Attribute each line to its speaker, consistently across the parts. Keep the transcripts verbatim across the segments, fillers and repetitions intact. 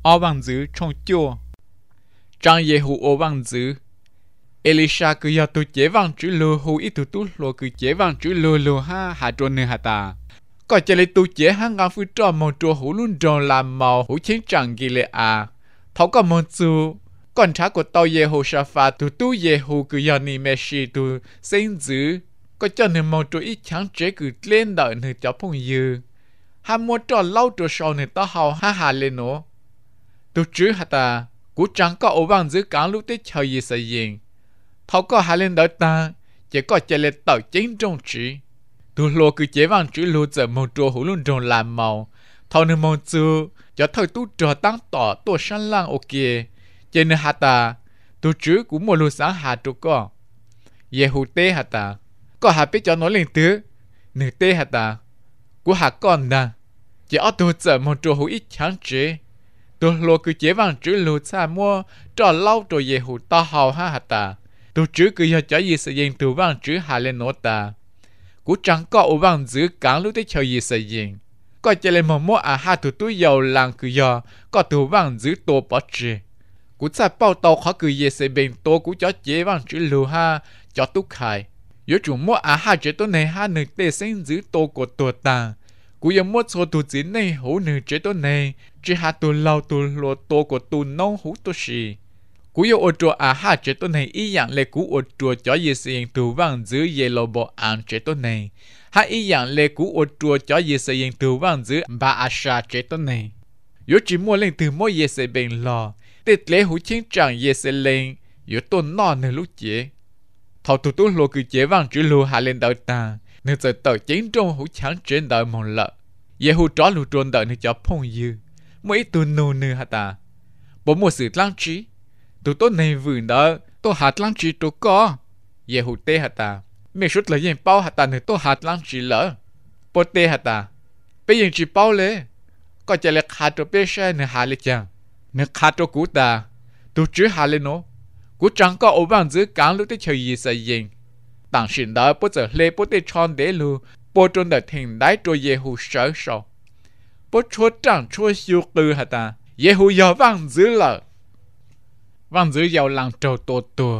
Speaker 1: ô bằng dữ trong chua trang ye hu ô bằng dữ Elisha cứ giờ tu chế vang chữ lô hu ít tu tu lô cứ chế vang chữ lô lô ha hà trôn nè hà ta có chế lấy tu chế hàng ngàn phu trò mong trò hú luôn tròn làm màu hú chiến chẳng ghi lệ à thấu có mong chú còn trả của tàu ye hu sa pha tu tu ye hu cứ giờ ni mẹ si tu sinh dữ có cho nên mong trò ít chẳng chế cứ lên đợi nè cho phong dư ham mua trò lâu trò sau nè tao hào ha hà lên nó tu chữ hà ta cú chẳng có ô vang dữ cả lúc tết chờ gì xảy yên thấu có hai lên đỡ ta chỉ có chạy lên tàu chính trong chữ tu lô cứ chế vang chữ lô giờ màu trò hú luôn tròn làm màu thấu nên màu chú cho thôi tu trò tăng tỏ tổ sáng lang ok cho nên hà ta tu chữ cũng một lô sáng hà trò có ye hú tê hà ta có hà biết cho nó lên tứ nửa tê hà ta của hà con nè chỉ ở tu giờ màu trò hú ít chẳng chế tu lô cứ chế vang chữ lô xa mua trò lâu trò ye hú ta hào ha hà ta tu chữ cứ giờ cho gì sự yên tu vang chữ hà lên nốt ta cú chẳng có ô vang giữ cản lúc tới chờ gì sự yên có chỉ lên một mua à ha tu tu giàu làng cứ giờ có tu vang giữ tổ bỏ chữ cú cha bao tàu khó cứ gì sự bình tổ cú cho chế vang chữ lù ha cho tu khai yếu chủ mua à ha chế tổ này ha nửa tê sinh giữ tổ của tổ ta cú giờ mua số tu chỉ này hú nửa chế tổ này chỉ ha tu lâu tu lô tổ của tu nông hú tu xì cú yêu ô trò à ha chế tổ này ý dạng lệ cú ô trò cho gì sự tu vang giữ ye lô bộ an chế tổ này ha ý dạng lệ cú ô trò cho gì sự tu vang giữ ba asha chế tổ này yếu chỉ mua lên từ mua ye sự bình lò tết lễ hú chiến trạng ye sự lên yếu tôn nọ nè lúc chế thầu tu tu lô cứ chế vang chữ lô hạ lên đợi ta nè giờ tờ chiến trong hú chẳng trên đợi mong lợ ye hú tró lù trôn đợi nè cho phong dư mỗi tu nô nè ha ta bộ một sự lăng trí tu tốt này vườn đó tôi hạt lăng trí tôi có ye hú tê ha ta mẹ suốt là yên bao ha ta nè tôi hạt lăng trí lỡ bộ tê ha ta bây giờ chỉ bao lệ có chạy lại hạt cho bé xe nè hạ lên chăng nè hạt cho cú ta tu chữ hạ lên nó cú chẳng có ô vang giữ cản lúc tới chờ gì xảy yên tảng xin đó bố giờ lê bố tê tròn đế lù bố trôn đợt thình đáy trôi ye hú sở sầu bố chúa chẳng chúa siêu tư ha ta ye hú giờ vang giữ lỡ vang giữ giàu làng trâu tổ tổ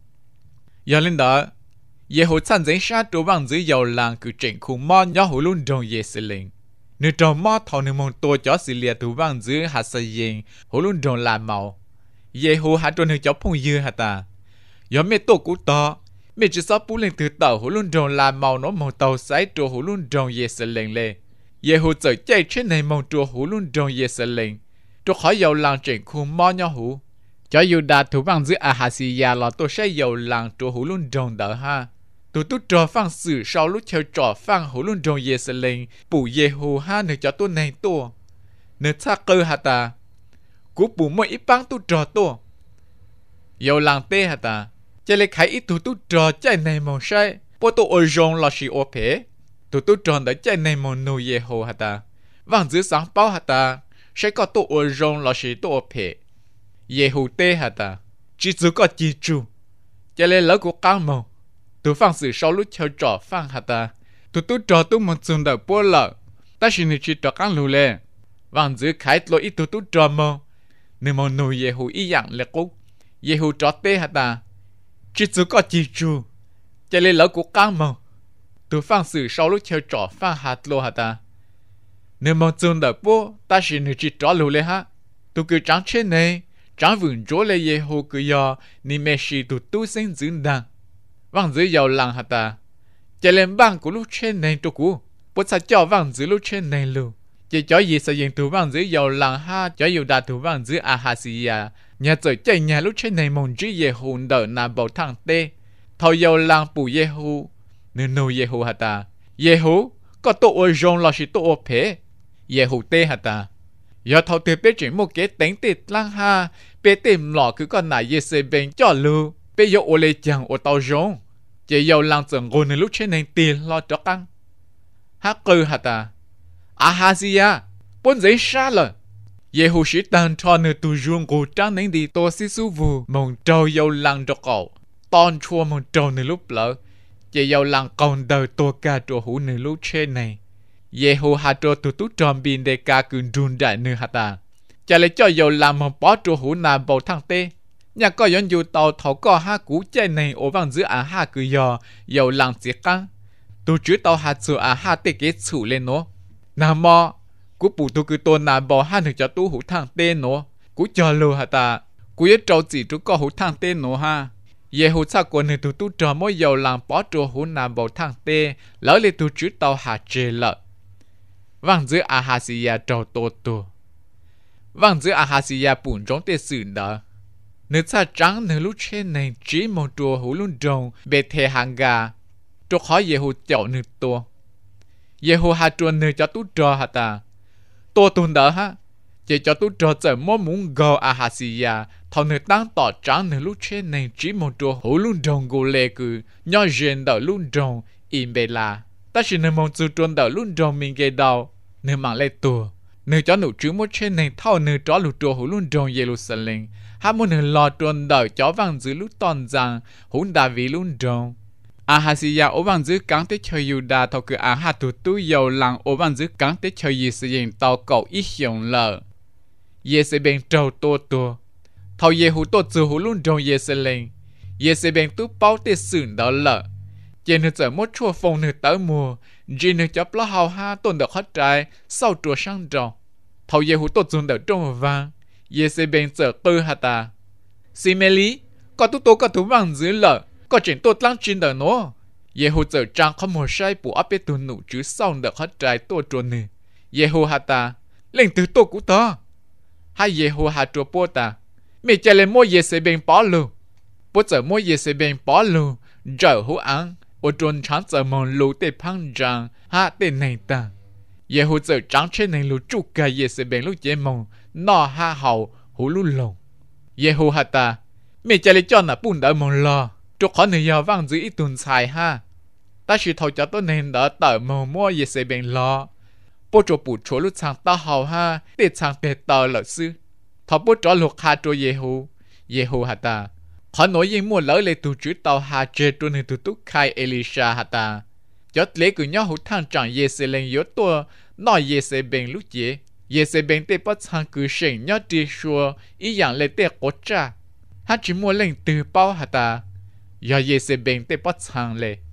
Speaker 1: giờ lên đó ye hú chăn giấy sát trâu vang giữ giàu làng cứ chỉnh khung mon gió hú luôn trong ye sự linh nếu trâu mò thầu nếu mong tổ chó xử liệt tu vang giữ hạt sợi yên hú luôn trong làm màu ye hú hạt trôn chó phong dư ha ta giờ mẹ tổ cú to mẹ chỉ sắp bú lên từ tàu hú luôn trong làm màu nó màu tàu sấy trâu hú luôn trong ye sự linh lệ ye hú chạy chạy trên này mong trâu hú luôn trong ye sự linh trâu khỏi giàu làng chỉnh khung mon gió hú cho dù đạt thủ vang giữa Ahaziah là tôi sẽ giàu làng trò hú luôn trong đỡ ha tôi tôi trò phang sử sau lúc theo trò phang hú luôn trong Ye-sa-linh bù Ye-hu ha nửa cho tôi này tôi nửa chắc cơ hả ta cú bù mỗi ít băng tôi trò tôi giàu làng tê hả ta cho lấy khai ít tôi tôi trò chạy này mong sai bố tôi ôi rong là sĩ ô phế tôi tôi trò đã chạy này mong nô Ye-hu hả ta vang giữa sáng bao hả ta sẽ có tôi ôi rong là sĩ tôi ô phế ye hú tê hả ta chỉ chỉ có chỉ chủ cho nên lỡ của cán mồ tôi phang sự sau lúc chơi trò phang hả ta tôi tôi trò tôi muốn dùng đầu bố lợ ta chỉ nên chỉ trò cán lù lệ vang giữ khai lối ít tôi tôi trò mồ nên mồ nuôi ye hú ý dạng lệ cúc ye hú trò tê hả ta chỉ chỉ có chỉ chủ cho nên lỡ của cán mồ tôi phang sự sau lúc chơi trò phang hạt lô hả ta nên mồ dùng đầu bố ta chỉ nên chỉ trò lù lệ ha tôi cứ trắng trên này chẳng vườn chỗ lệ ye hú cứ do ni mẹ sĩ tụ tu sinh dưỡng đăng vang giữ giàu làng hả ta chạy lên bang của lúc trên này tôi cũ bố sa cho vang giữ lúc trên này luôn chỉ cho gì sẽ dành tụ vang giữ giàu làng ha cho dù đã tụ vang giữ Ahaziah nhà trời chạy nhà lúc trên này mong chỉ ye hú đỡ nà bảo thằng tê thầu giàu làng bù ye hú nên nô ye hú hả ta ye hú có tổ ôi rong là sĩ tổ ô phế ye hú tê hả ta giờ thầu từ bé chuyển một cái đánh tịt lăng ha bé tìm lọ cứ con nãy ye sẽ bên cho lưu bé giờ ô lê chẳng ô tàu rong chỉ giờ lăng chẳng ngồiในlúc trên này tiền lo cho căng hát cừ hả ta Ahaziah bốn giấy xa rồi ye hú sĩ tàn cho nửa tu ruộng cổ trang nên đi to xí su vu mong trâu giờ lăng cho cậu ton chua mong trâu nửa lúc lỡ chỉ giờ lăng còn đời to cả trâu hú nửa lúc trên này ye hú hạt trâu tụt tụt tròn bin để cả cừu run đại nửa hạt ta cho chả lấy cho dầu làm một bó trù hủ nà bầu thang tê nhà có yon dù tàu thầu có ha cú chạy này ở vang giữa à ha cứ giờ dầu làm gì căng tu chứ tàu hạt sữa à ha tê kế chủ lên nó nà mò cú bù tu cứ tôn nà bò ha được cho tu hủ thang tê nó cú cho lừa hả ta cú yết trâu chỉ tu có hủ thang tê nó ha ye hủ sa của người tu tu trò mỗi dầu làm bó trù hủ nà bầu thang tê lỡ lên tu chứ tàu hạt chê lợ vang giữa à ha xì ya trâu tô tô vang giữa à ha xì ya bùn trong tê sử đó nữ cha trắng nữ lúc trên này chỉ một trùa hủ luôn trồng bề thề hàng gà cho khó ye hủ chậu nữ tua ye hủ hà trùa nữ cho tu trò hả ta tua tuần đó ha chỉ cho tu trò giờ mua muốn gò à ha xì ya thầu nữ tăng tỏ trắng nữ lúc trên này chỉ một trùa hủ luôn trồng gù lê cừ nhỏ dền đỡ luôn trồng im bề là ta chỉ nữ mong chú tròn đỡ luôn trồng mình gây đau nữ mang lê tua nữ cho nữ chứ một trên này thầu nữ cho lũ trùa hủ luôn trồng Jerusalem ha muốn hình lò tròn đợi chó vàng dưới lúc toàn rằng hỗn đà vì luôn tròn à ha xì ya ố vàng dưới cắn tới chơi yêu đà thầu cứ à ha tụt tu dầu lăng ố vàng dưới cắn tới chơi gì sử dụng tàu cầu ít dùng lợ ye sẽ bên trâu tô tô thầu ye hú tô từ hú luôn tròn ye sẽ lên ye sẽ bên tu bao tới sườn đó lợ trên nước giờ mốt chua phong nước tới mùa chỉ nước chó plá hào ha tôn được hết trái sau chùa sang tròn thầu ye hú tô dùng được trong vàng ye sẽ bên giờ tư hả ta xì mê lý có tu tố có tu vàng dưới lợ có chuyện tốt lăng trên đời nó ye hú giờ trang không một sai bù áp bê tu nụ chứ sau được hết trái tô tròn nè ye hú hả ta lên từ tô của ta hai ye hú hả trùa bố ta mẹ chạy lên mua ye sẽ bên bỏ luôn bố giờ mua ye sẽ bên bỏ luôn giờ hú ăn ô tròn trắng giờ mòn lù tê phăng rằng ha tê này ta ye hú giờ trắng trên này lù trụ cả ye sẽ bên lù chế mòn nọ ha hậu hú lù lồng ye hú hả ta mẹ chạy lên cho nà bún đỡ mòn lò cho khó người giàu vang dưới ít tuần xài ha ta chỉ thầu cho tôi nên đỡ tờ mò mua ye sẽ bên lò bố cho bù chỗ lúc sang ta hậu ha để sang bề tờ lợi sư thọ bố cho lục ha cho ye hú ye hú hả ta họ nói gì mua lỡ lấy tụ chữ tàu hà chê cho nên tụ tụ khai Elisha hả ta cho lấy cứ nhau hụt thang chẳng ye sẽ lên yếu tua nói ye sẽ bên lúc chế ye sẽ bên tê bắt sang cứ sinh nhau đi xua ý dạng lấy tê cố cha hắn chỉ mua lên từ bao hả ta giờ ye sẽ bên tê bắt sang lên